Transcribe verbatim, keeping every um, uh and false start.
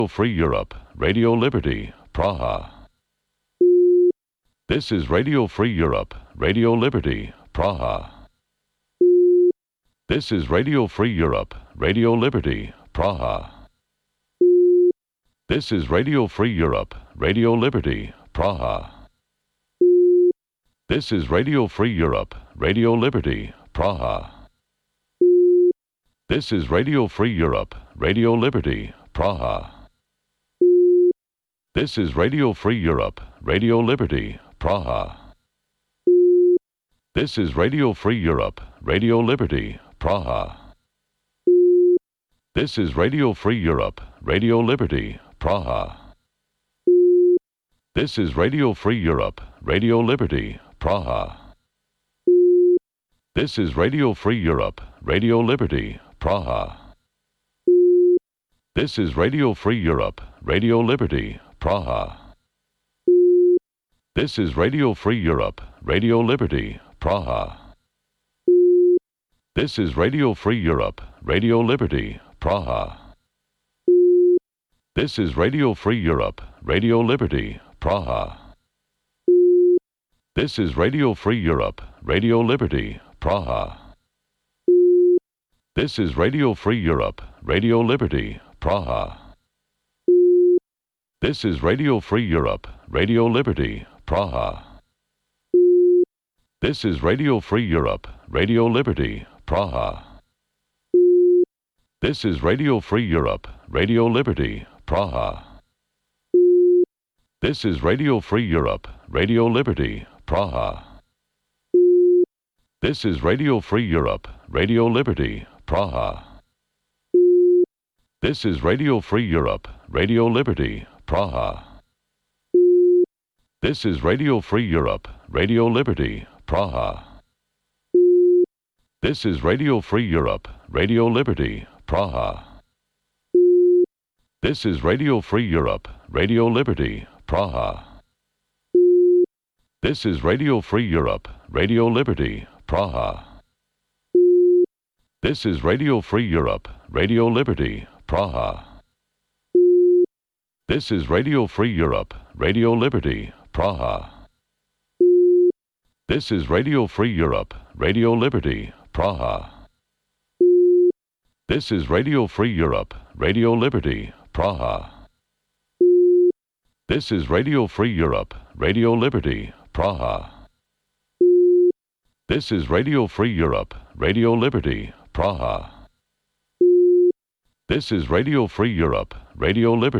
Free Europe, Radio Liberty, Praha. This is Radio Free Europe, Radio Liberty, Praha. This is Radio Free Europe, Radio Liberty, Praha. This is Radio Free Europe, Radio Liberty, Praha. This is Radio Free Europe, Radio Liberty, Praha. This is Radio Free Europe, Radio Liberty, Praha. This is Radio Free Europe, Radio Liberty, Praha. This is Radio Free Europe, Radio Liberty, Praha. This is Radio Free Europe, Radio Liberty, Praha. This is Radio Free Europe, Radio Liberty, Praha. This is Radio Free Europe, Radio Liberty, Praha. This is Radio Free Europe, Radio Liberty, Praha. This is Radio Free Europe, Radio Liberty, Praha. This is Radio Free Europe, Radio Liberty, Praha. This is Radio Free Europe, Radio Liberty, Praha. This is Radio Free Europe, Radio Liberty, Praha. This is Radio Free Europe, Radio Liberty, Praha. This is Radio Free Europe, Radio Liberty, Praha. This is Radio Free Europe, Radio Liberty, Praha. This is Radio Free Europe, Radio Liberty, Praha. This is Radio Free Europe, Radio Liberty, Praha. This is Radio Free Europe, Radio Liberty, Praha. This is Radio Free Europe, Radio Liberty, Praha. This is Radio Free Europe, Radio Liberty, Praha. This is Radio Free Europe, Radio Liberty, Praha. This is Radio Free Europe, Radio Liberty, Praha. This is Radio Free Europe, Radio Liberty, Praha. This is Radio Free Europe, Radio Liberty, Praha. This is Radio Free Europe, Radio Liberty, Praha. This is Radio Free Europe, Radio Liberty, Praha. This is Radio Free Europe, Radio Liberty, Praha. This is Radio Free Europe, Radio Liberty, Praha. This is Radio Free Europe, Radio Liberty, Praha. This is Radio Free Europe, Radio Liberty.